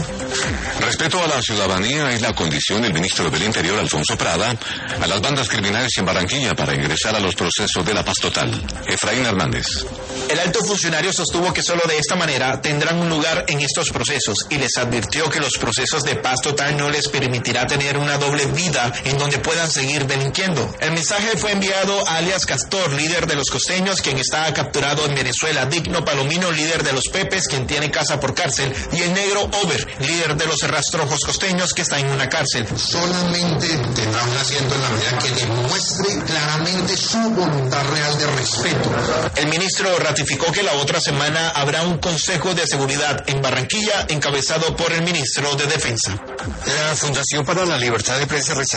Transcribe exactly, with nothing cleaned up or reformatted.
Respeto a la ciudadanía es la condición del ministro del Interior, Alfonso Prada, a las bandas criminales en Barranquilla para ingresar a los procesos de la paz total. Efraín Hernández. El alto funcionario sostuvo que solo de esta manera tendrán un lugar en estos procesos y les advirtió que los procesos de paz total no les permitirá tener una doble vida en donde puedan seguir delinquiendo. El mensaje fue enviado a alias Castor, líder de los costeños, quien está capturado en Venezuela, Digno Palomino, líder de los Pepes, quien tiene casa por cárcel, y el negro Over, líder de los rastrojos costeños, que está en una cárcel. Solamente tendrá un asiento en la medida que demuestre claramente su voluntad real de respeto. El ministro ratificó que la otra semana habrá un Consejo de Seguridad en Barranquilla encabezado por el ministro de Defensa. La Fundación para la Libertad de Prensa rechazó